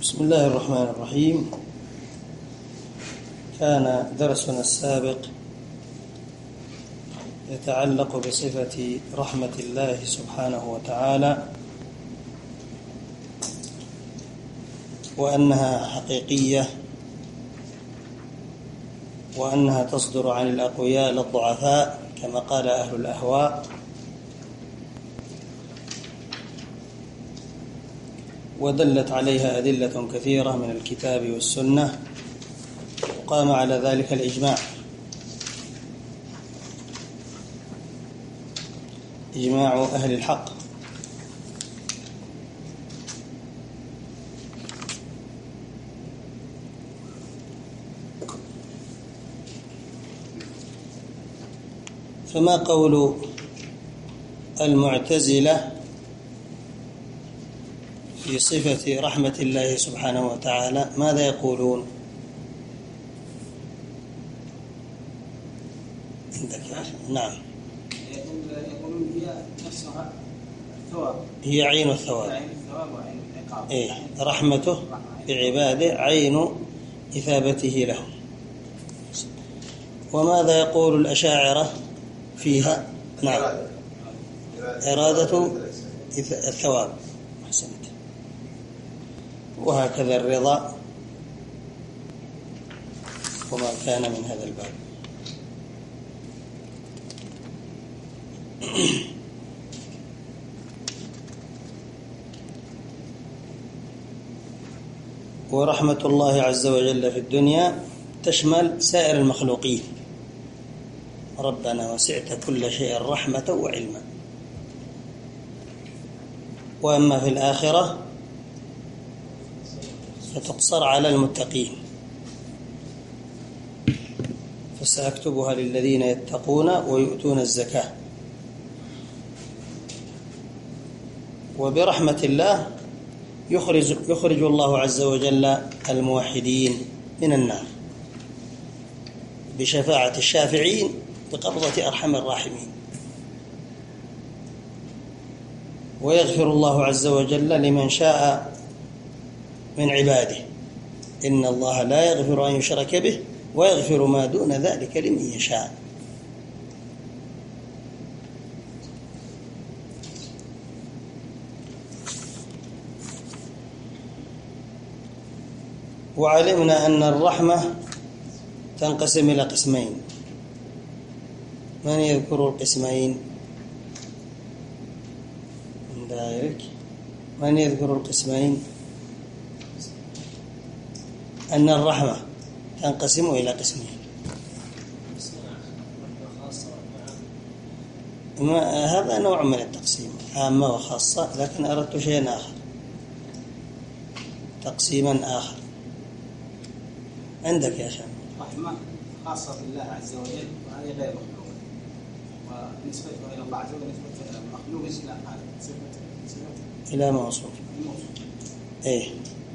بسم الله الرحمن الرحيم. كان درسنا السابق يتعلق بصفة رحمة الله سبحانه وتعالى، وأنها حقيقية، وأنها تصدر عن الأقوياء للضعفاء كما قال أهل الأهواء، ودلت عليها أدلة كثيرة من الكتاب والسنة، وقام على ذلك الإجماع، إجماع أهل الحق. فما قول المعتزلة في صفة رحمة الله سبحانه وتعالى؟ ماذا يقولون؟ عندك يا أخي؟ نعم. يقولون هي نفسها الثواب، هي عين الثواب، عين الثواب وعين العقاب. إيه، رحمته بعباده عين إثابته لهم. وماذا يقول الأشاعرة فيها؟ نعم، إرادة الثواب. أحسنت. وهكذا الرضا وما كان من هذا الباب. ورحمة الله عز وجل في الدنيا تشمل سائر المخلوقين. ربنا وسعت كل شيء رحمة وعلما. وأما في الآخرة فتقصر على المتقين، فسأكتبها للذين يتقون ويؤتون الزكاة. وبرحمة الله يخرج الله عز وجل الموحدين من النار بشفاعة الشافعين بقبضة أرحم الراحمين. ويغفر الله عز وجل لمن شاء من عباده، إن الله لا يغفر أن يشرك به ويغفر ما دون ذلك لمن يشاء. وعلمنا أن الرحمة تنقسم إلى قسمين. من يذكر القسمين من دائرك؟ من يذكر القسمين؟ أن الرحمة تنقسم إلى قسمين. هذا نوع من التقسيم، عامة وخاصة، لكن أردت شيئا آخر، تقسيما آخر. عندك يا شام؟ رحمة خاصة بالله عز وجل، وهذه غير مخلوقة، ونسبتها إلى الله عز وجل نسبة المخلوق إلى هذا صفة إلى موصوف. إيه.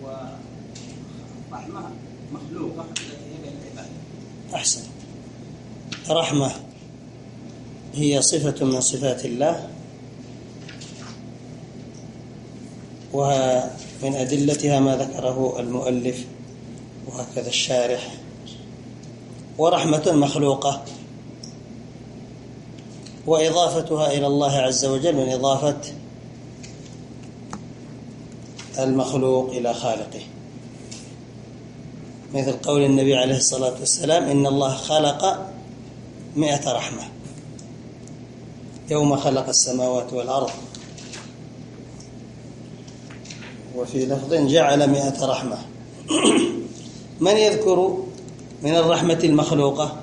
ورحمة مخلوقة التي هي بين العباد. أحسن. رحمة هي صفة من صفات الله، ومن أدلتها ما ذكره المؤلف وهكذا الشارح. ورحمة مخلوقة، وإضافتها إلى الله عز وجل من إضافة المخلوق إلى خالقه، مثل قول النبي عليه الصلاة والسلام: إن الله خلق 100 رحمة يوم خلق السماوات والأرض. وفي لفظ جعل 100 رحمة. من يذكر من الرحمة المخلوقة؟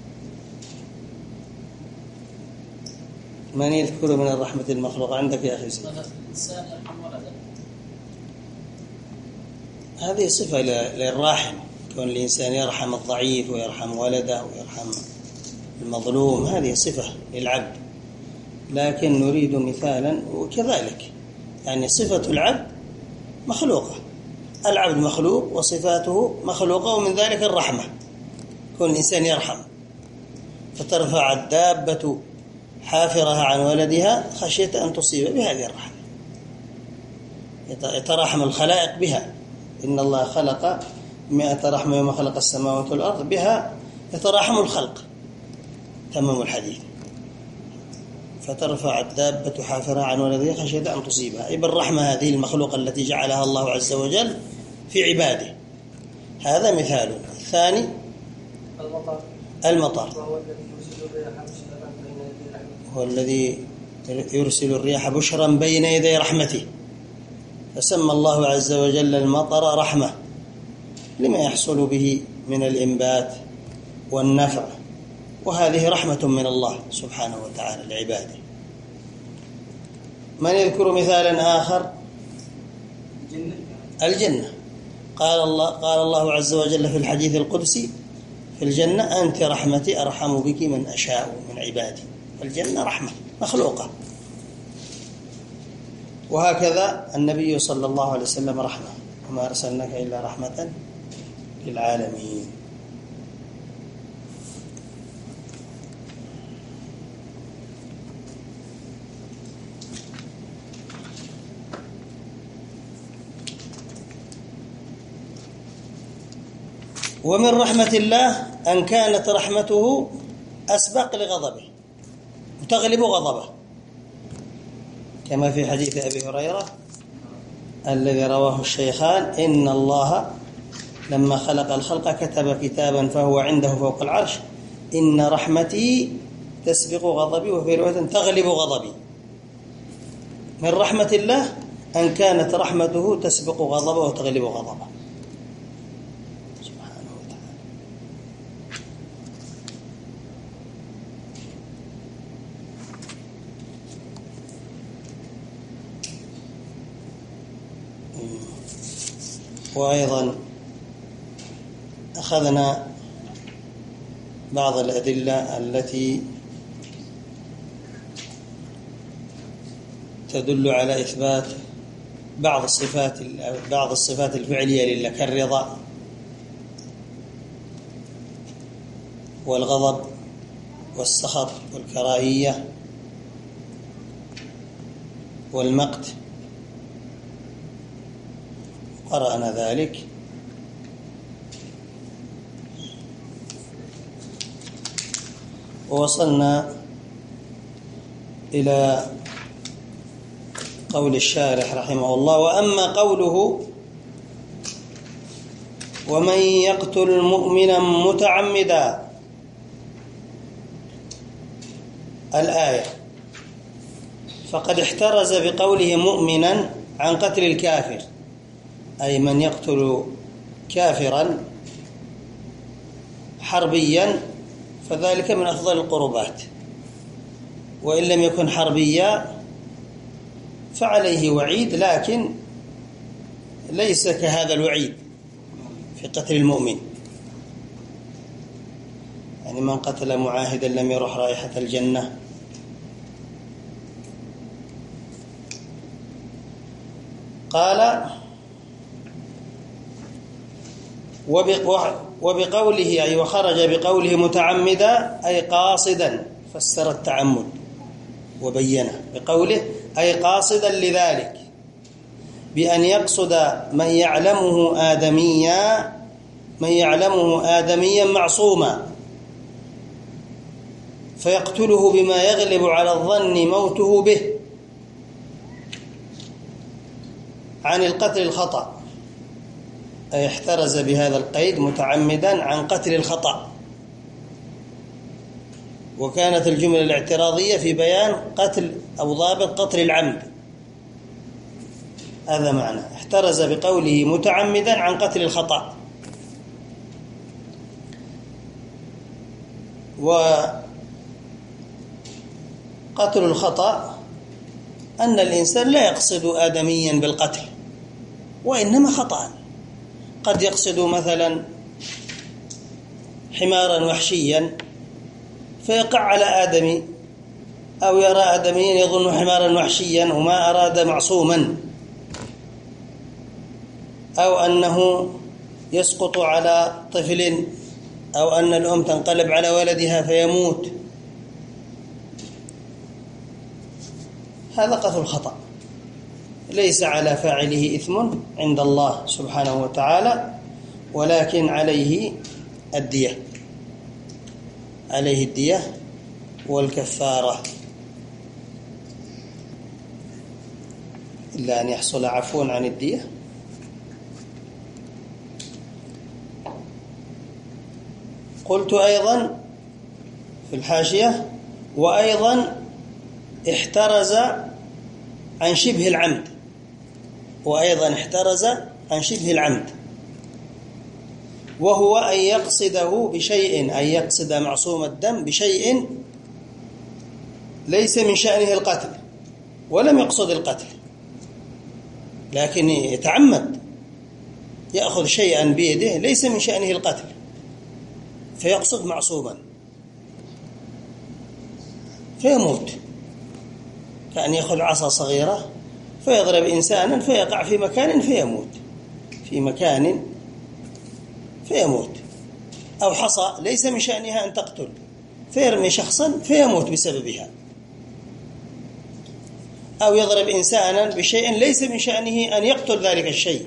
من يذكر من الرحمة المخلوقة؟ عندك يا أخي سيد. هذه صفة للراحم، كون الإنسان يرحم الضعيف ويرحم ولده ويرحم المظلوم، هذه صفة للعبد. لكن نريد مثالا، وكذلك يعني صفة العبد مخلوقة، العبد مخلوق وصفاته مخلوقة، ومن ذلك الرحمة، كون الإنسان يرحم، فترفع الدابة حافرها عن ولدها خشية أن تصيب بهذه الرحمة، يتراحم الخلائق بها إن الله خلق 100 رحمة يوم خلق السماوات والأرض بها يتراحم الخلق، تمام الحديث. فترفع الدابة حافرها عن ولدها خشية أن تصيبها، أي بالرحمة هذه المخلوقة التي جعلها الله عز وجل في عباده. هذا مثال. الثاني المطر، هو الذي يرسل الرياح بشرا بين يدي رحمته، فسمى الله عز وجل المطر رحمة لما يحصل به من الإنبات والنفع، وهذه رحمة من الله سبحانه وتعالى لعباده. من يذكر مثالا آخر؟ الجنة. قال الله عز وجل في الحديث القدسي في الجنة: أنت رحمتي أرحم بك من أشاء من عبادي. الجنة رحمة مخلوقة. وهكذا النبي صلى الله عليه وسلم رحمة، وما أرسلناك إلا رحمة للعالمين. ومن رحمة الله أن كانت رحمته أسبق لغضبه وتغلب غضبه، كما في حديث أبي هريرة الذي رواه الشيخان: إن الله لما خلق الخلق كتب كتابا فهو عنده فوق العرش: إن رحمتي تسبق غضبي، وفي رواية تغلب غضبي. من رحمة الله أن كانت رحمته تسبق غضبه وتغلب غضبه سبحانه وتعالى. وأيضا أخذنا بعض الأدلة التي تدل على إثبات بعض الصفات الفعلية لله، كالرضا والغضب والسخط والكراهية والمقت، قرأنا ذلك. ووصلنا إلى قول الشارح رحمه الله: وأما قوله ومن يقتل مؤمنا متعمدا، الآية، فقد احترز بقوله مؤمنا عن قتل الكافر، أي من يقتل كافرا حربيا فذلك من أفضل القربات، وإن لم يكن حربيا فعليه وعيد، لكن ليس كهذا الوعيد في قتل المؤمن. يعني من قتل معاهدا لم يرح رائحة الجنة. قال: وبقوله أي وخرج بقوله متعمدا أي قاصدا، فسر التعمد وبينه بقوله أي قاصدا لذلك، بأن يقصد من يعلمه آدميا معصوما فيقتله بما يغلب على الظن موته به عن القتل الخطأ، أي احترز بهذا القيد متعمدا عن قتل الخطأ. وكانت الجملة الاعتراضية في بيان قتل أو ضابط قتل العمد، هذا معنى احترز بقوله متعمدا عن قتل الخطأ. وقتل الخطأ أن الإنسان لا يقصد آدميا بالقتل، وإنما خطأ، قد يقصد مثلا حمارا وحشيا فيقع على آدمي، أو يرى آدميا يظن حمارا وحشيا وما أراد معصوما، أو أنه يسقط على طفل، أو أن الأم تنقلب على ولدها فيموت، هذا قتل الخطأ. ليس على فاعله إثم عند الله سبحانه وتعالى، ولكن عليه الدية، عليه الدية والكفارة، إلا أن يحصل عفو عن الدية. قلت أيضا في الحاشية: وأيضا احترز عن شبه العمد، وأيضا احترز عن شبه العمد، وهو أن يقصده بشيء، أن يقصد معصوم الدم بشيء ليس من شأنه القتل، ولم يقصد القتل، لكن يتعمد يأخذ شيئا بيده ليس من شأنه القتل فيقصد معصوما فيموت، كأن يأخذ عصا صغيرة فيضرب إنسانا فيقع في مكان فيموت، في مكان فيموت، أو حصى ليس من شأنها أن تقتل فيرمي شخصا فيموت بسببها، أو يضرب إنسانا بشيء ليس من شأنه أن يقتل ذلك الشيء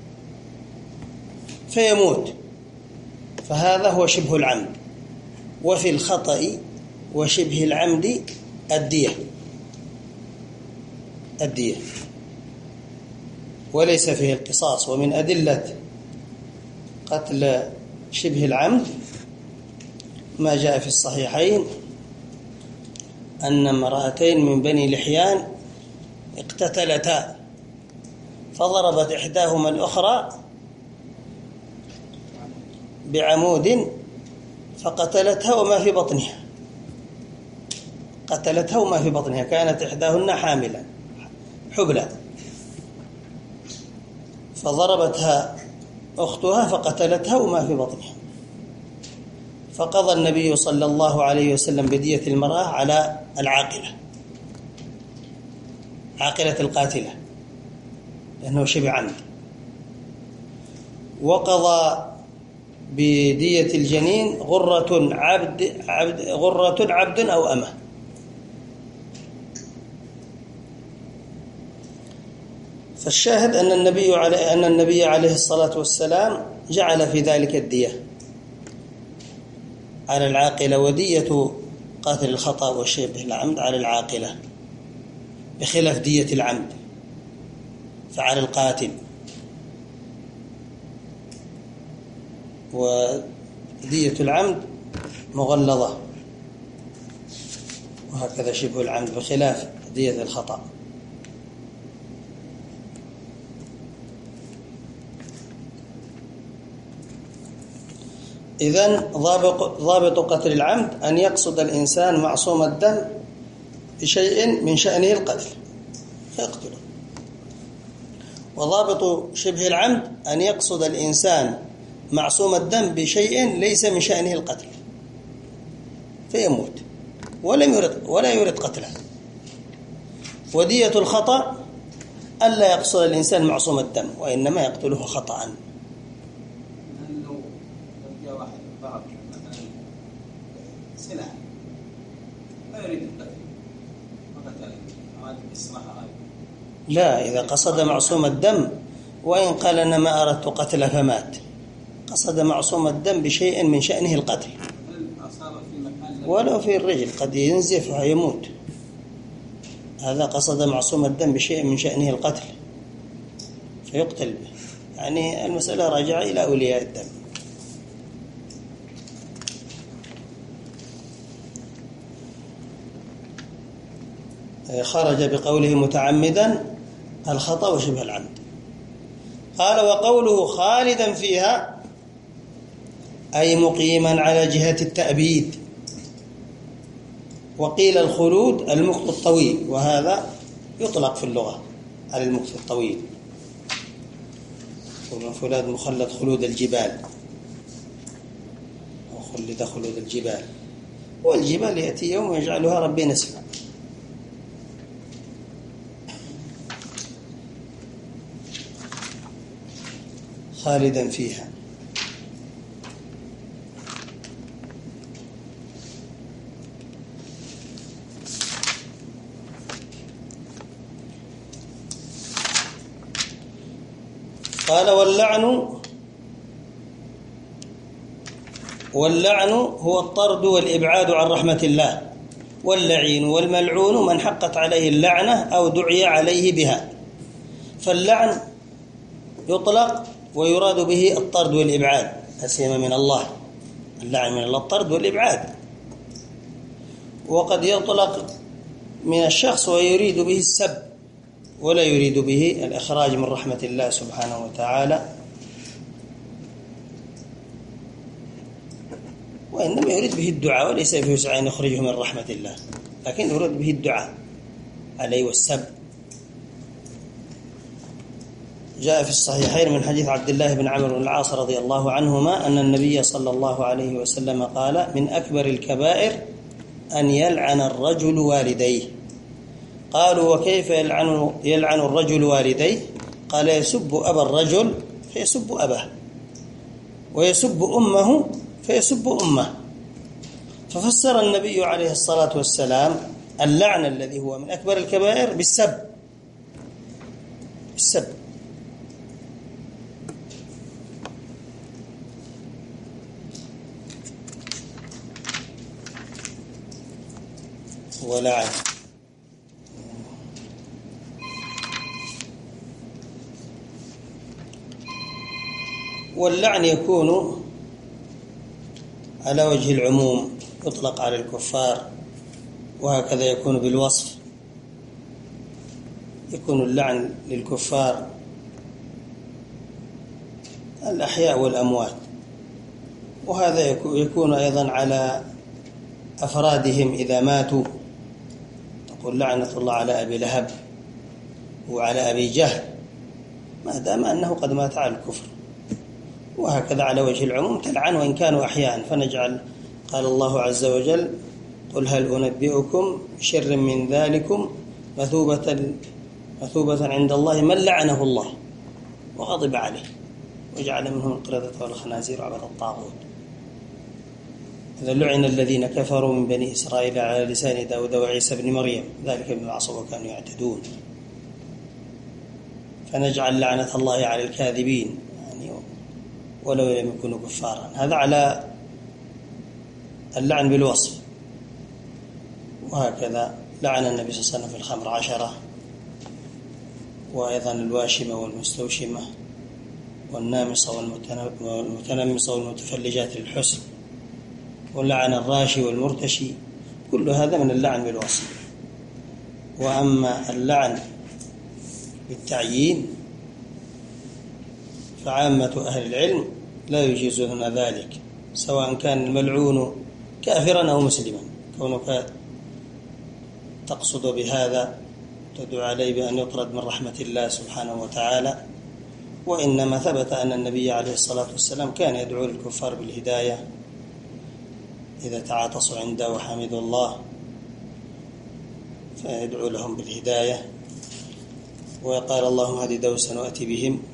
فيموت، فهذا هو شبه العمد. وفي الخطأ وشبه العمد الدية وليس فيه القصاص. ومن أدلة قتل شبه العمد ما جاء في الصحيحين أن امرأتين من بني لحيان اقتتلتا فضربت إحداهما الأخرى بعمود فقتلتها وما في بطنها، قتلتها وما في بطنها، كانت إحداهن حاملا حبلى، فضربتها أختها فقتلتها وما في بطنها، فقضى النبي صلى الله عليه وسلم بدية المرأة على العاقلة، عاقلة القاتلة، لأنه شبه عمد، وقضى بدية الجنين غرة عبد أو أمة. فالشاهد أن النبي عليه الصلاة والسلام جعل في ذلك الدية على العاقلة، ودية قاتل الخطأ وشبه العمد على العاقلة، بخلاف دية العمد فعلى القاتل، ودية العمد مغلظة، وهكذا شبه العمد بخلاف دية الخطأ. إذن ضابط قتل العمد أن يقصد الإنسان معصوم الدم بشيء من شأنه القتل فيقتله، وضابط شبه العمد أن يقصد الإنسان معصوم الدم بشيء ليس من شأنه القتل فيموت ولا يريد قتله. ودية الخطأ ألا يقصد الإنسان معصوم الدم وإنما يقتله خطأ. لا، إذا قصد معصوم الدم، وإن قال أنا ما أردت قتله فمات، قصد معصوم الدم بشيء من شأنه القتل، ولو في الرجل قد ينزف ويموت، هذا قصد معصوم الدم بشيء من شأنه القتل فيقتل به. يعني المسألة راجعة إلى أولياء الدم. خرج بقوله متعمدا الخطأ وشبه العمد. قال: وقوله خالدا فيها أي مقيما على جهة التأبيد. وقيل الخلود المكث الطويل، وهذا يطلق في اللغة على المكث الطويل، فلان مخلد خلود الجبال، أو خلد خلود الجبال، والجبال يأتي يوم ويجعلها ربي نسفا. خالدا فيها. قال واللعن هو الطرد والإبعاد عن رحمة الله، واللعين والملعون من حقت عليه اللعنة أو دعي عليه بها. فاللعن يطلق ويراد به الطرد والإبعاد، أسيما من الله، اللعن من الله الطرد والإبعاد. وقد يطلق من الشخص ويريد به السب، ولا يريد به الإخراج من رحمة الله سبحانه وتعالى، وإنما يريد به الدعاء، وليس في وسع أن يخرجه من رحمة الله، لكن يريد به الدعاء عليه والسب. جاء في الصحيحين من حديث عبد الله بن عمرو بن العاص رضي الله عنهما أن النبي صلى الله عليه وسلم قال: من أكبر الكبائر أن يلعن الرجل والديه. قالوا: وكيف يلعن الرجل والديه؟ قال: يسب أبا الرجل فيسب أباه، ويسب أمه فيسب أمه. ففسر النبي عليه الصلاة والسلام اللعن الذي هو من أكبر الكبائر بالسب. ولعن. واللعن يكون على وجه العموم، يطلق على الكفار، وهكذا يكون بالوصف. يكون اللعن للكفار الأحياء والأموات، وهذا يكون أيضا على أفرادهم إذا ماتوا، تقول لعنة الله على أبي لهب وعلى أبي جهل، ما دام أنه قد مات على الكفر. وهكذا على وجه العموم تلعن وإن كانوا أحياء. فنجعل، قال الله عز وجل: قل هل أنبئكم بشر من ذلكم مثوبة عند الله من لعنه الله وغضب عليه وجعل منهم القردة والخنازير وعبد الطاغوت. إذا لعن الذين كفروا من بني إسرائيل على لسان داود وعيسى بن مريم ذلك بما عصوا وكانوا يعتدون. فنجعل لعنة الله على الكاذبين ولو لم يكونوا كفارا. هذا على اللعن بالوصف. وهكذا لعن النبي صلى الله عليه وسلم في الخمر 10، وأيضا الواشمة والمستوشمة والنامصة والمتنمصة والمتفلجات للحسن، ولعن الراشي والمرتشي. كل هذا من اللعن بالوصف. وأما اللعن بالتعيين فعامة أهل العلم لا يجيزون ذلك، سواء كان الملعون كافرا أو مسلما. كونك تقصد بهذا تدعو عليه بأن يطرد من رحمة الله سبحانه وتعالى. وإنما ثبت أن النبي عليه الصلاة والسلام كان يدعو للكفار بالهداية إذا تعاطسوا عنده وحمدوا الله، فيدعو لهم بالهداية وقال: اللهم هدي دوسا وأتي بهم.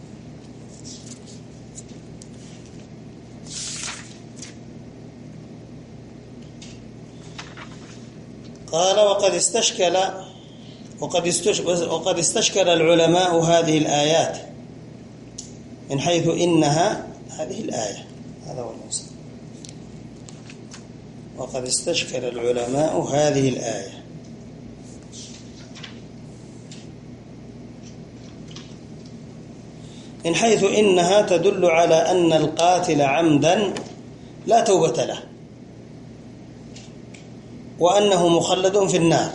قال: وقد استشكل العلماء هذه الآيات من حيث إنها هذه الآية. هذا هو المقصود. وقد استشكل العلماء هذه الآية من حيث إنها تدل على أن القاتل عمدا لا توبة له، وأنه مخلد في النار.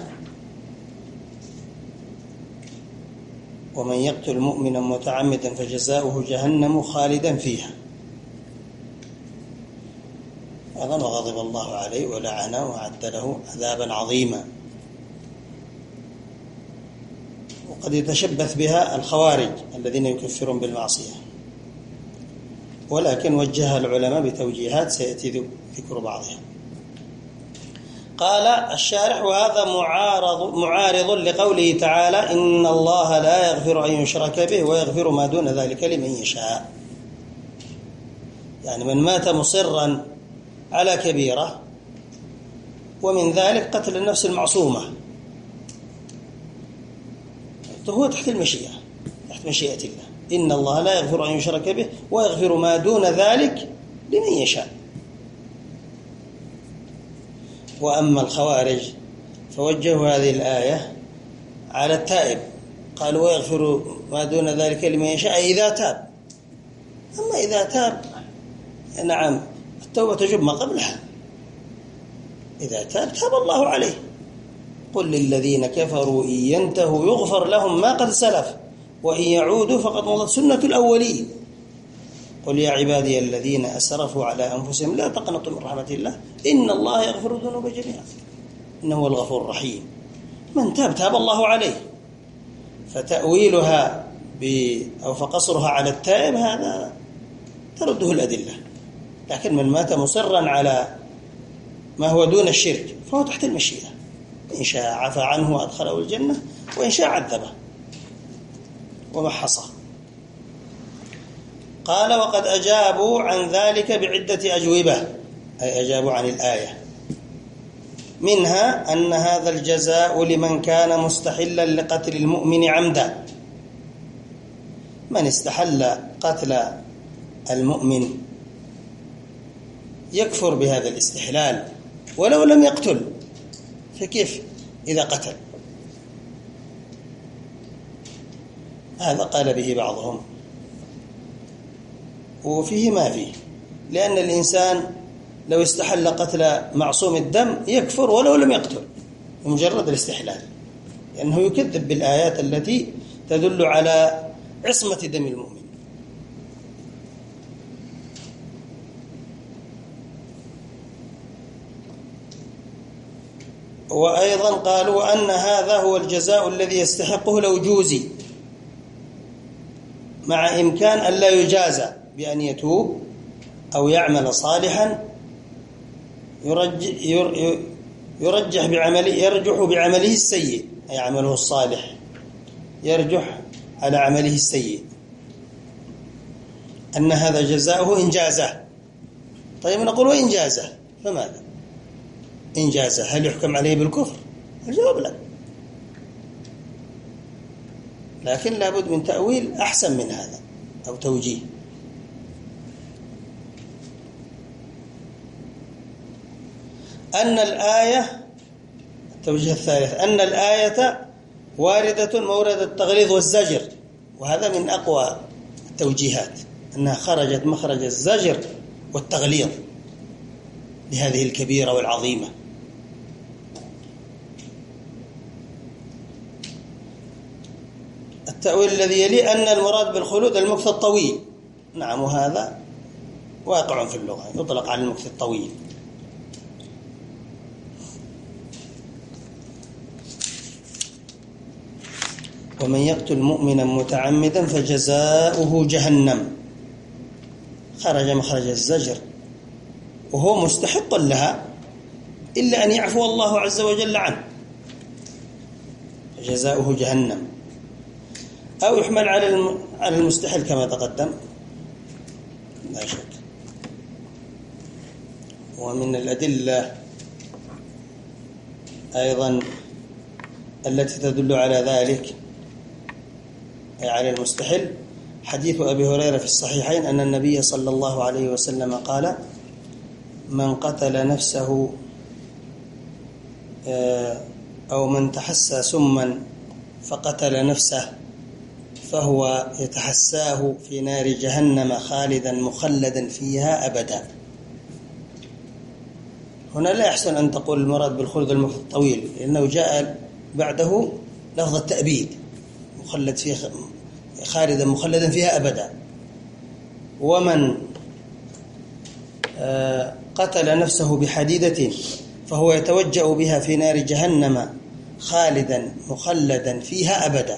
ومن يقتل مؤمنا متعمدا فجزاؤه جهنم خالدا فيها. أيضا وغضب الله عليه ولعنه وأعد له عذابا عظيما. وقد يتشبث بها الخوارج الذين يكفرون بالمعصية، ولكن وجهها العلماء بتوجيهات سيأتي ذكر بعضها. قال الشارح: وهذا معارض لقوله تعالى: إن الله لا يغفر أن يشرك به ويغفر ما دون ذلك لمن يشاء. يعني من مات مصرا على كبيرة، ومن ذلك قتل النفس المعصومة، هو تحت المشيئة، تحت مشيئة الله. إن الله لا يغفر أن يشرك به ويغفر ما دون ذلك لمن يشاء. وأما الخوارج فوجهوا هذه الآية على التائب، قالوا ويغفر ما دون ذلك لمن يشاء إذا تاب. أما إذا تاب نعم التوبة تجب ما قبلها، إذا تاب تاب الله عليه. قل للذين كفروا إن ينتهوا يغفر لهم ما قد سلف وإن يعودوا فقد مضت سنة الأولين. قل يا عبادي الذين أسرفوا على أنفسهم لا تقنطوا من رحمة الله إن الله يغفر الذنوب جميعا إنه هو الغفور الرحيم. من تاب تاب الله عليه. فتأويلها أو فقصرها على التائب هذا ترده الأدلة، لكن من مات مصرا على ما هو دون الشرك فهو تحت المشيئة، إن شاء عفى عنه وأدخله الجنة وإن شاء عذبه ومحصه. قال وقد أجابوا عن ذلك بعدة أجوبة، أي أجابوا عن الآية، منها أن هذا الجزاء لمن كان مستحلا لقتل المؤمن عمدا. من استحل قتل المؤمن يكفر بهذا الاستحلال ولو لم يقتل، فكيف إذا قتل؟ هذا قال به بعضهم وفيه ما فيه، لأن الإنسان لو استحل قتل معصوم الدم يكفر ولو لم يقتل بمجرد الاستحلال، لأنه يكذب بالآيات التي تدل على عصمة دم المؤمن. وأيضا قالوا أن هذا هو الجزاء الذي يستحقه لو جوزي، مع إمكان أن لا يجازى بأن يتوب أو يعمل صالحا يرجح بعمله السيء، أي عمله الصالح يرجح على عمله السيء، أن هذا جزاؤه إن جازه. طيب نقول وإن جازه فماذا؟ إن جازه هل يحكم عليه بالكفر؟ الجواب لا، لكن لابد من تأويل أحسن من هذا أو توجيه. أن الآية، التوجيه الثالث، أن الآية واردة مورد التغليظ والزجر، وهذا من أقوى التوجيهات، أنها خرجت مخرج الزجر والتغليظ لهذه الكبيرة والعظيمة. التأويل الذي يلي أن المراد بالخلود المكث الطويل، نعم، وهذا واقع في اللغة، يطلق على المكث الطويل. ومن يقتل مؤمنا متعمدا فجزاؤه جهنم، خرج مخرج الزجر وهو مستحق لها إلا أن يعفو الله عز وجل عنه، فجزاؤه جهنم. أو يحمل على المستحيل كما تقدم لا شك. ومن الأدلة أيضا التي تدل على ذلك أي على المستحيل حديث أبي هريرة في الصحيحين أن النبي صلى الله عليه وسلم قال: من قتل نفسه أو من تحسى سما فقتل نفسه فهو يتحساه في نار جهنم خالدا مخلدا فيها أبدا. هنا لا يحسن أن تقول المراد بالخلد المكث الطويل، لأنه جاء بعده لفظ التأبيد، مخلد فيها خالدا مخلدا فيها أبدا. ومن قتل نفسه بحديدة فهو يتوجأ بها في نار جهنم خالدا مخلدا فيها أبدا.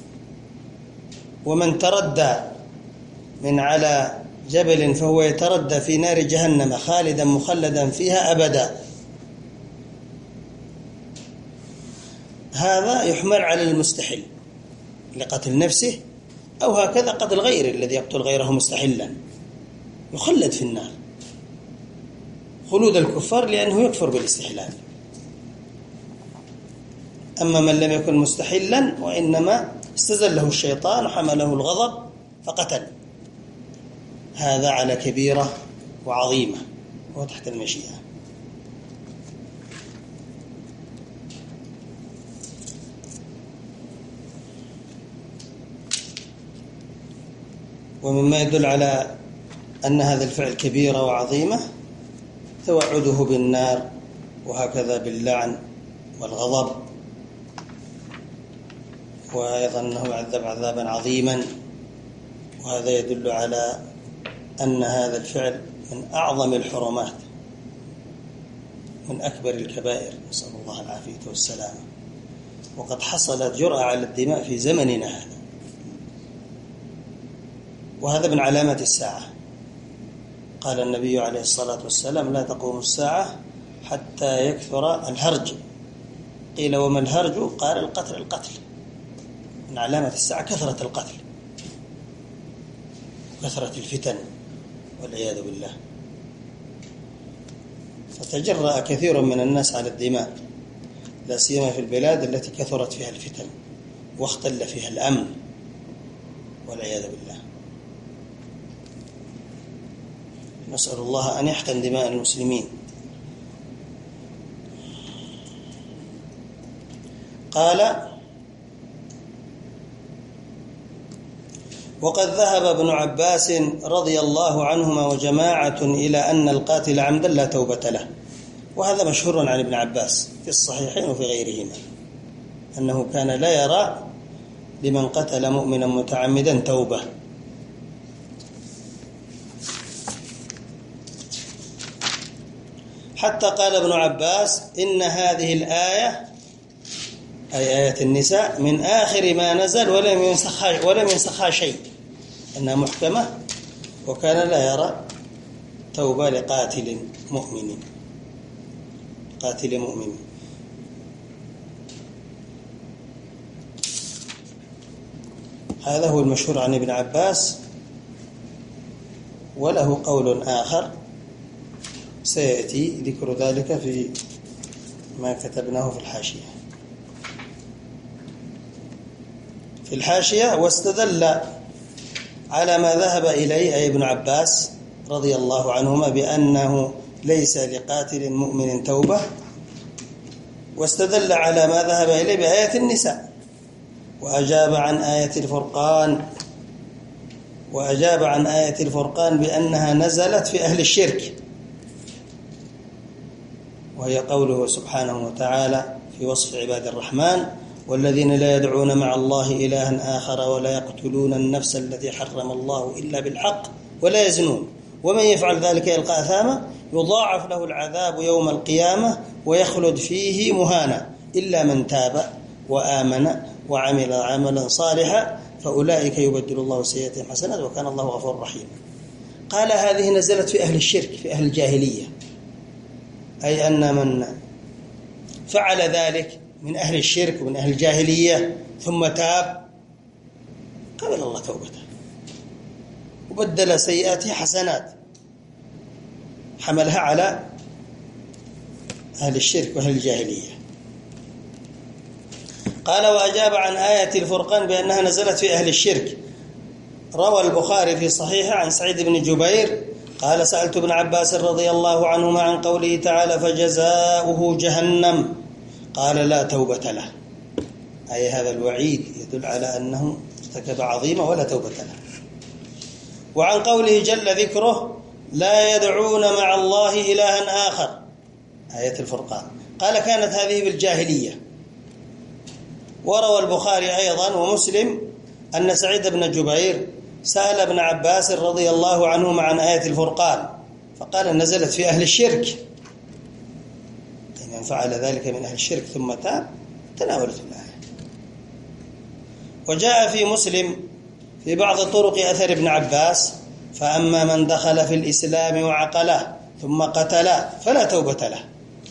ومن تردى من على جبل فهو يتردى في نار جهنم خالدا مخلدا فيها أبدا. هذا يحمل على المستحل لقتل نفسه، أو هكذا قتل غيره الذي يقتل غيره مستحلا يخلد في النار، خلود الكفار لأنه يكفر بالاستحلال. أما من لم يكن مستحلا وإنما استزله الشيطان وحمله الغضب فقتل. هذا على كبيرة وعظيمة وتحت المشيئة. ومما يدل على أن هذا الفعل كبيرة وعظيمة توعده بالنار، وهكذا باللعن والغضب، وأيضا أنه يعذب عذابا عظيما. وهذا يدل على أن هذا الفعل من أعظم الحرمات، من أكبر الكبائر، نسأل الله العافية والسلامة. وقد حصلت جرأة على الدماء في زمننا هذا، وهذا من علامات الساعة. قال النبي عليه الصلاة والسلام: لا تقوم الساعة حتى يكثر الهرج. قيل: وما الهرج؟ قال: القتل. من علامة الساعة كثرة القتل، كثرة الفتن والعياذ بالله. فتجرأ كثير من الناس على الدماء، لا سيما في البلاد التي كثرت فيها الفتن واختل فيها الأمن والعياذ بالله. نسأل الله أن يحقن دماء المسلمين. قال: وقد ذهب ابن عباس رضي الله عنهما وجماعة إلى أن القاتل عمدا لا توبة له. وهذا مشهور عن ابن عباس في الصحيحين وفي غيرهما، أنه كان لا يرى لمن قتل مؤمنا متعمدا توبة. حتى قال ابن عباس: إن هذه الآية، أي آية النساء، من آخر ما نزل ولم ينسخها شيء، أنها محكمة، وكان لا يرى توبة لقاتل مؤمن. هذا هو المشهور عن ابن عباس. وله قول آخر سيأتي ذكر ذلك في ما كتبناه في الحاشية. واستدل على ما ذهب إليه أي ابن عباس رضي الله عنهما بأنه ليس لقاتل مؤمن توبة، واستدل على ما ذهب إليه بآية النساء، وأجاب عن آية الفرقان بأنها نزلت في أهل الشرك، وهي قوله سبحانه وتعالى في وصف عباد الرحمن: والذين لا يدعون مع الله إلها آخر ولا يقتلون النفس التي حرم الله إلا بالحق ولا يزنون ومن يفعل ذلك يلقى أثاما يضاعف له العذاب يوم القيامة ويخلد فيه مهانا إلا من تاب وآمن وعمل عملا صالحا فأولئك يبدل الله سيئاتهم حسنات وكان الله غفورا رحيما. قال: هذه نزلت في أهل الشرك، في أهل الجاهلية، أي أن من فعل ذلك من أهل الشرك ومن أهل الجاهلية ثم تاب قبل الله توبته وبدل سيئاته حسنات، حملها على أهل الشرك وأهل الجاهلية. قال: وأجاب عن آية الفرقان بأنها نزلت في أهل الشرك. روى البخاري في صحيحه عن سعيد بن جبير قال: سألت ابن عباس رضي الله عنهما عن قوله تعالى: فجزاؤه جهنم، قال: لا توبة له. أي هذا الوعيد يدل على أنه ارتكب عظيمة ولا توبة له. وعن قوله جل ذكره: لا يدعون مع الله إلها آخر، آية الفرقان، قال: كانت هذه بالجاهلية. وروى البخاري أيضا ومسلم أن سعيد بن جبير سأل ابن عباس رضي الله عنهما عن آية الفرقان فقال: نزلت في أهل الشرك، من فعل ذلك من أهل الشرك ثم تاب تناولته الآية. وجاء في مسلم في بعض طرق أثر ابن عباس: فأما من دخل في الإسلام وعقله ثم قتله فلا توبة له،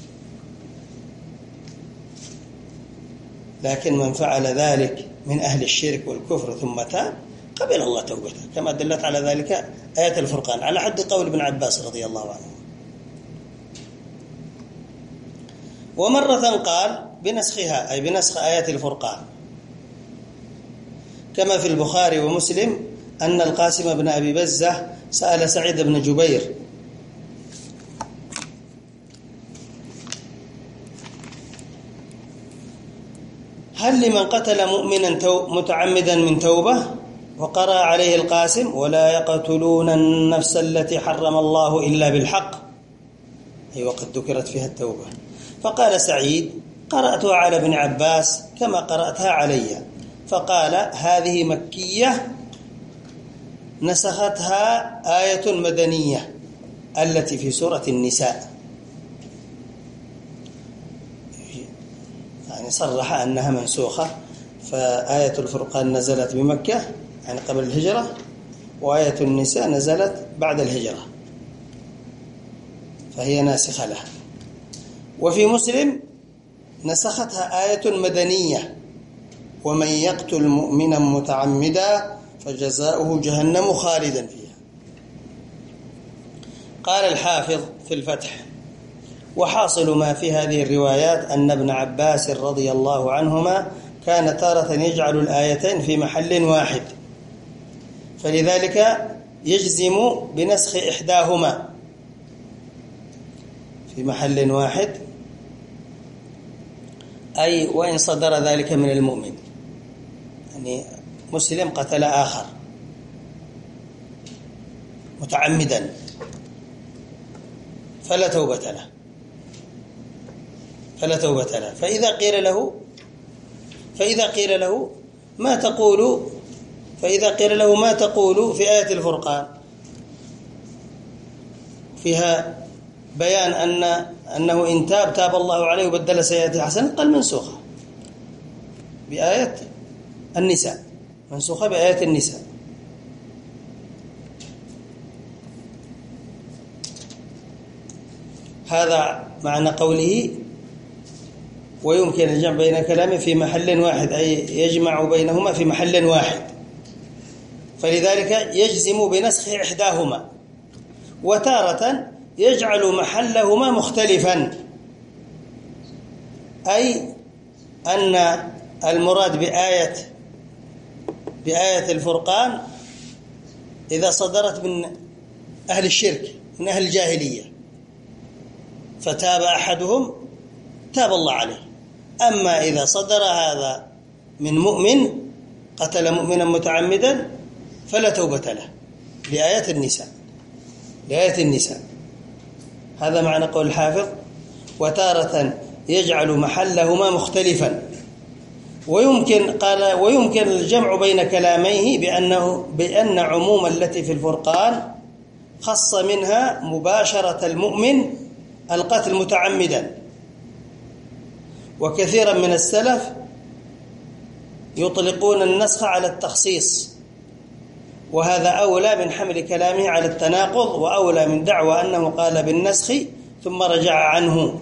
لكن من فعل ذلك من أهل الشرك والكفر ثم تاب قبل الله توبته، كما دلت على ذلك آية الفرقان على حد قول ابن عباس رضي الله عنه. ومرة قال بنسخها، أي بنسخ آية الفرقان، كما في البخاري ومسلم أن القاسم بن أبي بزة سأل سعيد بن جبير هل لمن قتل مؤمنا متعمدا من توبة؟ وقرأ عليه القاسم ولا يقتلون النفس التي حرم الله إلا بالحق، أي وقد ذكرت فيها التوبة. فقال سعيد قرأتها على ابن عباس كما قرأتها علي، فقال هذه مكية نسختها آية مدنية التي في سورة النساء، يعني صرح أنها منسوخة. فآية الفرقان نزلت بمكة يعني قبل الهجرة، وآية النساء نزلت بعد الهجرة، فهي ناسخة لها. وفي مسلم نسختها آية مدنية ومن يقتل مؤمنا متعمدا فجزاؤه جهنم خالدا فيها. قال الحافظ في الفتح وحاصل ما في هذه الروايات أن ابن عباس رضي الله عنهما كان تارة يجعل الآيتين في محل واحد، فلذلك يجزم بنسخ إحداهما في محل واحد، أي وإن صدر ذلك من المؤمن، يعني مسلم قتل آخر متعمدا فلا توبة له، فإذا قيل له ما تقول في آية الفرقان فيها بيان أنه إن تاب الله عليه وبدل سيئاته حسنة، قال منسوخة بآية النساء، منسوخة بآية النساء. هذا معنى قوله ويمكن الجمع بين كلامه في محل واحد، أي يجمع بينهما في محل واحد، فلذلك يجزم بنسخ إحداهما، وتارة يجعل محلهما مختلفا، أي أن المراد بآية الفرقان إذا صدرت من أهل الشرك من أهل الجاهلية فتاب أحدهم تاب الله عليه، أما إذا صدر هذا من مؤمن قتل مؤمنا متعمدا فلا توبة له لآية النساء. هذا معنى قول الحافظ وتارة يجعل محلهما مختلفا. ويمكن الجمع بين كلاميه بأن عموم التي في الفرقان خص منها مباشرة المؤمن القتل متعمدا، وكثيرا من السلف يطلقون النسخ على التخصيص، وهذا أولى من حمل كلامه على التناقض، وأولى من دعوى أنه قال بالنسخ ثم رجع عنه.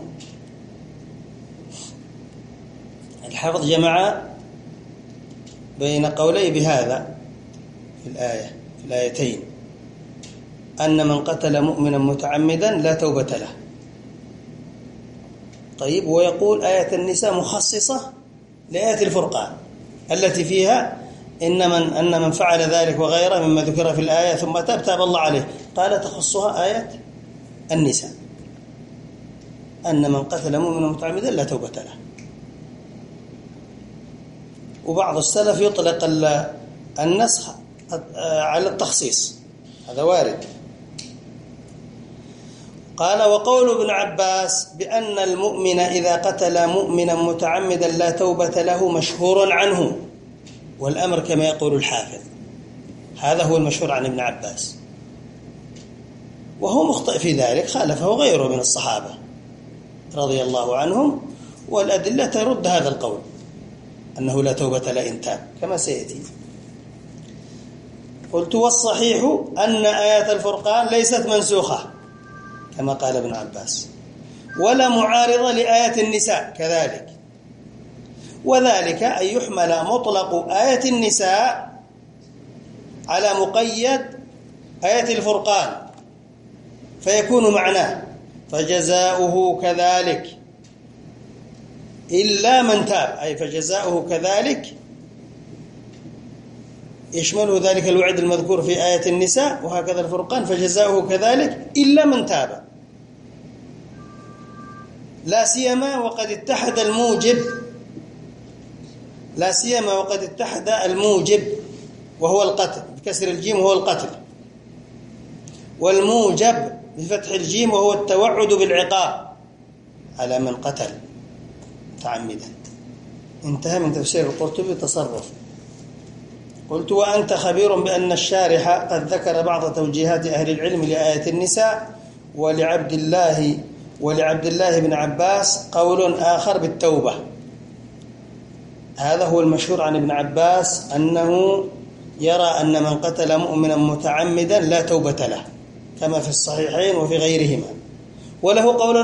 الحافظ جمع بين قولي بهذا في الآيتين أن من قتل مؤمنا متعمدا لا توبة له. طيب، ويقول آية النساء مخصصة لآية الفرقان التي فيها أن من فعل ذلك وغيره مما ذكر في الآية ثم تاب الله عليه، قال تخصها آية النساء أن من قتل مؤمنا متعمدا لا توبة له. وبعض السلف يطلق النسخ على التخصيص، هذا وارد. قال وقول ابن عباس بأن المؤمن إذا قتل مؤمنا متعمدا لا توبة له مشهور عنه، والأمر كما يقول الحافظ، هذا هو المشهور عن ابن عباس، وهو مخطئ في ذلك، خالفه غيره من الصحابة رضي الله عنهم، والأدلة ترد هذا القول أنه لا توبة له إن تاب كما سيأتي. قلت والصحيح أن آيات الفرقان ليست منسوخة كما قال ابن عباس، ولا معارضة لآية النساء كذلك، وذلك أن يحمل مطلق آية النساء على مقيد آية الفرقان، فيكون معناه فجزاؤه كذلك إلا من تاب، أي فجزاؤه كذلك يشمله ذلك الوعد المذكور في آية النساء وهكذا الفرقان، فجزاؤه كذلك إلا من تاب، لا سيما وقد اتحد الموجب وهو القتل بكسر الجيم وهو القتل، والموجب بفتح الجيم وهو التوعد بالعقاب على من قتل متعمدا. انتهى من تفسير القرطبي. تصرف. قلت: وأنت خبير بأن الشارح قد ذكر بعض توجيهات أهل العلم لآية النساء، ولعبد الله بن عباس قول آخر بالتوبة. هذا هو المشهور عن ابن عباس أنه يرى أن من قتل مؤمنا متعمدا لا توبة له، كما في الصحيحين وفي غيرهما، وله قول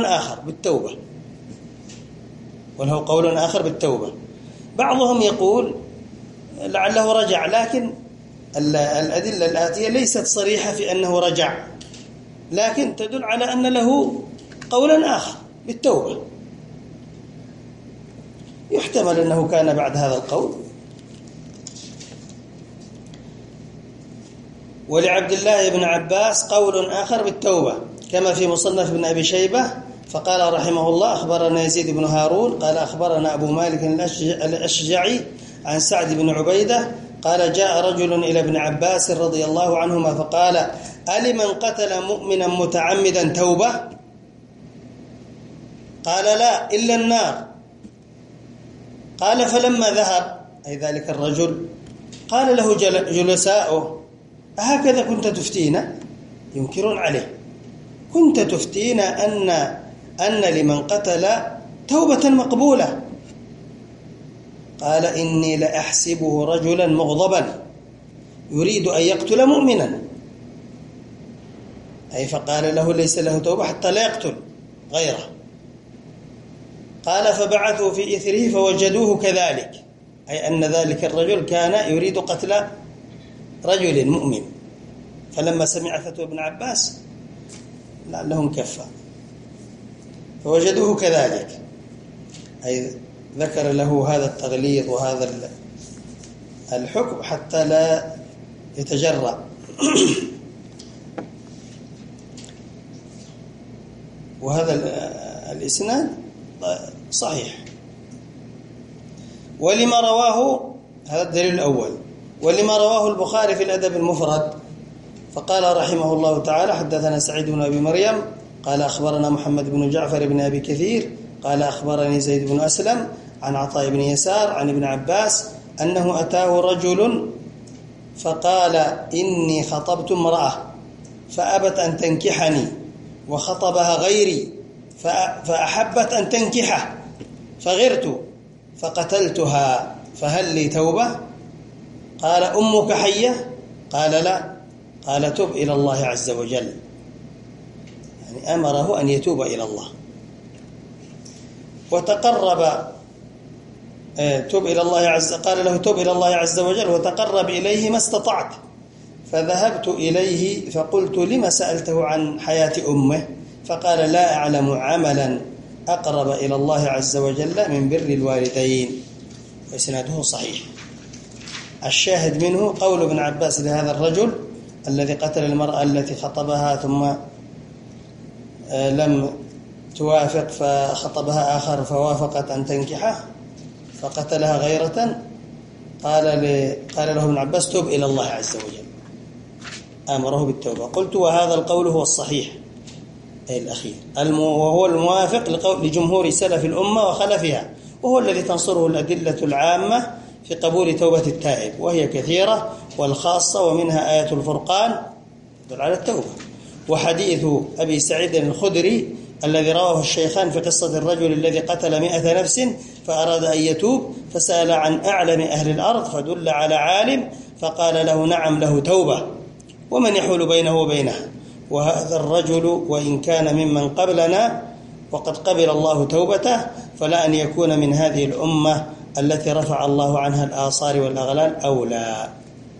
آخر بالتوبة. بعضهم يقول لعله رجع، لكن الأدلة الآتية ليست صريحة في أنه رجع، لكن تدل على أن له قولا آخر بالتوبة. يحتمل أنه كان بعد هذا القول. ولعبد الله بن عباس قول آخر بالتوبة كما في مصنف بن أبي شيبة، فقال رحمه الله: أخبرنا يزيد بن هارون قال أخبرنا أبو مالك الأشجعي عن سعد بن عبيدة قال: جاء رجل إلى ابن عباس رضي الله عنهما فقال: ألمن قتل مؤمنا متعمدا توبة؟ قال: لا، إلا النار. قال: فلما ذهب، أي ذلك الرجل، قال له جلساؤه: أهكذا كنت تفتينا؟ ينكرون عليه. كنت تفتينا أن لمن قتل توبة مقبولة. قال: إني لأحسبه رجلا مغضبا يريد أن يقتل مؤمنا، أي فقال له ليس له توبة حتى لا يقتل غيره. قال: فبعثوا في إثره فوجدوه كذلك، أي أن ذلك الرجل كان يريد قتل رجل مؤمن، فلما سمع فتوى ابن عباس لعلهم كفى فوجدوه كذلك، أي ذكر له هذا التغليظ وهذا الحكم حتى لا يتجرأ. وهذا الإسناد صحيح. ولما رواه، هذا الدليل الأول، ولما رواه البخاري في الأدب المفرد فقال رحمه الله تعالى: حدثنا سعيد بن أبي مريم قال أخبرنا محمد بن جعفر بن أبي كثير قال أخبرني زيد بن أسلم عن عطاء بن يسار عن ابن عباس أنه أتاه رجل فقال: إني خطبت امرأة فأبت أن تنكحني وخطبها غيري فأحبت أن تنكحه فغرت فقتلتها، فهل لي توبة؟ قال: أمك حية؟ قال: لا. قال: تب إلى الله عز وجل، يعني أمره أن يتوب إلى الله. وتقرب تب إلى الله قال له: تب إلى الله عز وجل وتقرب إليه ما استطعت. فذهبت إليه فقلت: لما سألته عن حياة أمه؟ فقال: لا أعلم عملا أقرب إلى الله عز وجل من بر الوالدين. وإسناده صحيح. الشاهد منه قول ابن عباس لهذا الرجل الذي قتل المرأة التي خطبها ثم لم توافق فخطبها آخر فوافقت أن تنكحه فقتلها غيرة، قال له ابن عباس: تب إلى الله عز وجل، أمره بالتوبة. قلت: وهذا القول هو الصحيح، أي الأخير، وهو الموافق لجمهور سلف الأمة وخلفها، وهو الذي تنصره الأدلة العامة في قبول توبة التائب، وهي كثيرة، والخاصة ومنها آية الفرقان تدل على التوبة، وحديث أبي سعيد الخدري الذي رواه الشيخان في قصة الرجل الذي قتل 100 نفس فأراد أن يتوب فسأل عن أعلم أهل الأرض فدل على عالم فقال له: نعم له توبة، ومن يحول بينه وبينها. وهذا الرجل وإن كان ممن قبلنا وقد قبل الله توبته فلا أن يكون من هذه الأمة التي رفع الله عنها الآصار والأغلال أولى.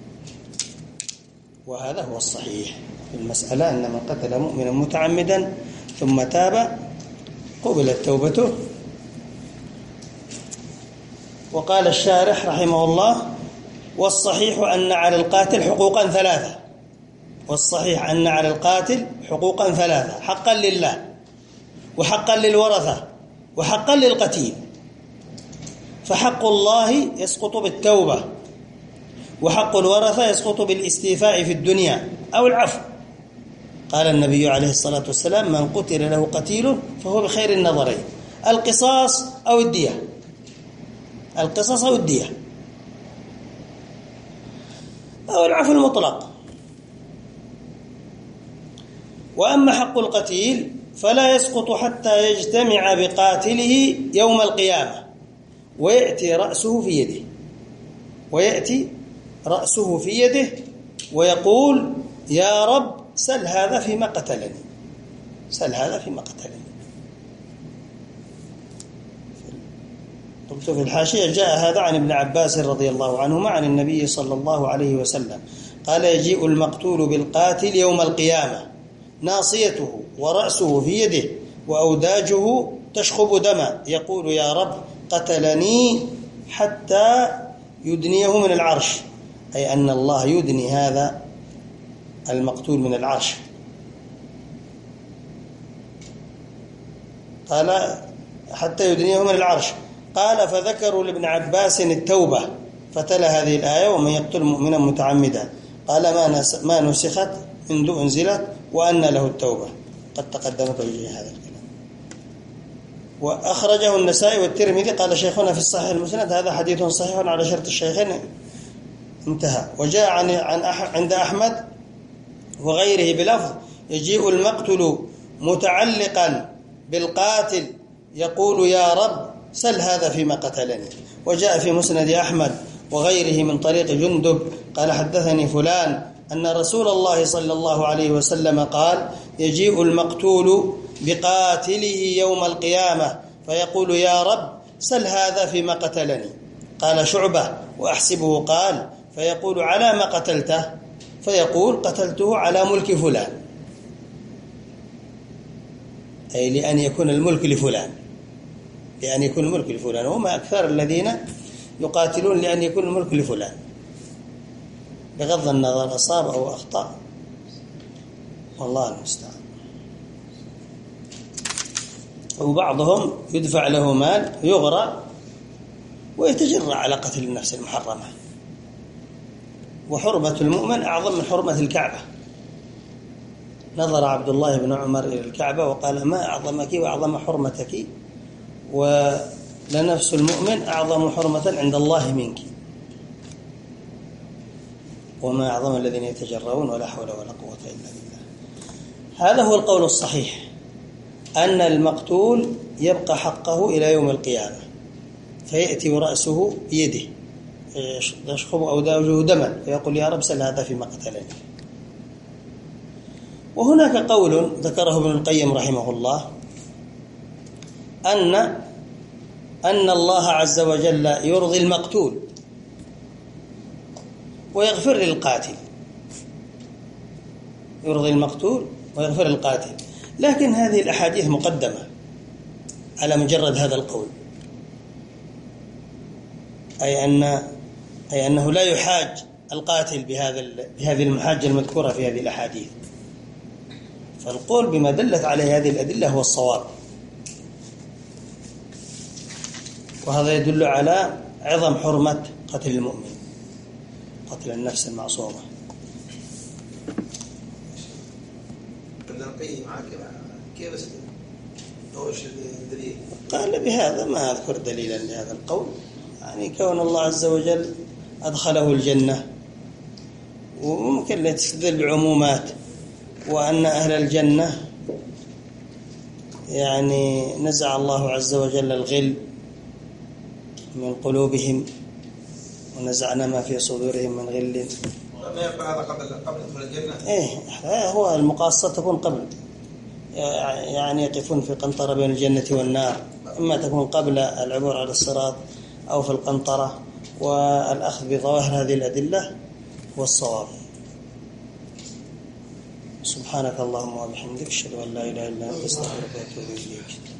وهذا هو الصحيح في المسألة، أن من قتل مؤمنا متعمدا ثم تاب قبلت توبته. وقال الشارح رحمه الله: والصحيح أن على القاتل حقوقا ثلاثة، والصحيح أن على القاتل حقوقا ثلاثة: حقا لله، وحقا للورثة، وحقا للقتيل. فحق الله يسقط بالتوبة، وحق الورثة يسقط بالاستيفاء في الدنيا أو العفو. قال النبي عليه الصلاة والسلام: من قتل له قتيل فهو بخير النظرين: القصاص أو الدية، القصاص أو الدية أو العفو المطلق. وأما حق القتيل فلا يسقط حتى يجتمع بقاتله يوم القيامة ويأتي رأسه في يده، ويأتي رأسه في يده ويقول: يا رب سل هذا فيما قتلني، سل هذا فيما قتلني. قلت في الحاشية: جاء هذا عن ابن عباس رضي الله عنهما عن النبي صلى الله عليه وسلم قال: يجيء المقتول بالقاتل يوم القيامة ناصيته ورأسه في يده وأوداجه تشخب دما، يقول: يا رب قتلني، حتى يدنيه من العرش، أي أن الله يدني هذا المقتول من العرش. قال: حتى يدنيه من العرش. قال: فذكروا لابن عباس التوبة، فتلا هذه الآية: ومن يقتل مؤمنا متعمدا. قال: ما نسخت منذ أنزلت وأن له التوبة. قد تقدمت توجيه هذا الكلام. وأخرجه النسائي والترمذي. قال شيخنا في الصحيح المسند: هذا حديث صحيح على شرط الشيخين. انتهى. وجاء عند أحمد وغيره بلفظ: يجيء المقتل متعلقا بالقاتل يقول: يا رب سل هذا فيما قتلني. وجاء في مسند أحمد وغيره من طريق جندب قال: حدثني فلان أن رسول الله صلى الله عليه وسلم قال: يجيء المقتول بقاتله يوم القيامة فيقول: يا رب سل هذا فيما قتلني. قال شعبة: وأحسبه قال: فيقول: على ما قتلته؟ فيقول: قتلته على ملك فلان، أي لأن يكون الملك لفلان، لأن يكون الملك لفلان. وما أكثر الذين يقاتلون لأن يكون الملك لفلان، بغض النظر أصاب أو أخطأ، والله المستعان. وبعضهم يدفع له مال يغرى ويتجرع على قتل النفس المحرمة. وحرمة المؤمن أعظم من حرمة الكعبة. نظر عبد الله بن عمر إلى الكعبة وقال: ما أعظمك وأعظم حرمتك، ولنفس المؤمن أعظم حرمة عند الله منك، وما أعظم الذين يتجرؤون، ولا حول ولا قوة إلا بالله. هذا هو القول الصحيح، أن المقتول يبقى حقه إلى يوم القيامة، فيأتي رأسه بيده يشخب أوداجه دما فيقول: يا رب سل هذا فيما قتلني. وهناك قول ذكره ابن القيم رحمه الله أن الله عز وجل يرضي المقتول ويغفر للقاتل، يرضي المقتول ويغفر للقاتل. لكن هذه الأحاديث مقدمة على مجرد هذا القول، أي أنه لا يحاج القاتل بهذه المحاجة المذكورة في هذه الأحاديث. فالقول بما دلت عليه هذه الأدلة هو الصواب، وهذا يدل على عظم حرمة قتل المؤمن، قتل النفس المعصومة. كيف الدليل؟ قال: بهذا ما أذكر دليلا لهذا القول، يعني كون الله عز وجل أدخله الجنة، وممكن يستدل بعمومات، وأن أهل الجنة يعني نزع الله عز وجل الغل من قلوبهم، ونزعنا ما في صدورهم من غل. ما يبقى هذا قبل دخول الجنة؟ إيه، هو المقاصة تكون قبل، يعني يقفون في قنطرة بين الجنة والنار، إما تكون قبل العبور على الصراط أو في القنطرة. والأخذ بظواهر هذه الأدلة والصواب. سبحانك اللهم وبحمدك، أشهد أن لا إله إلا أنت، أستغفرك وأتوب إليك.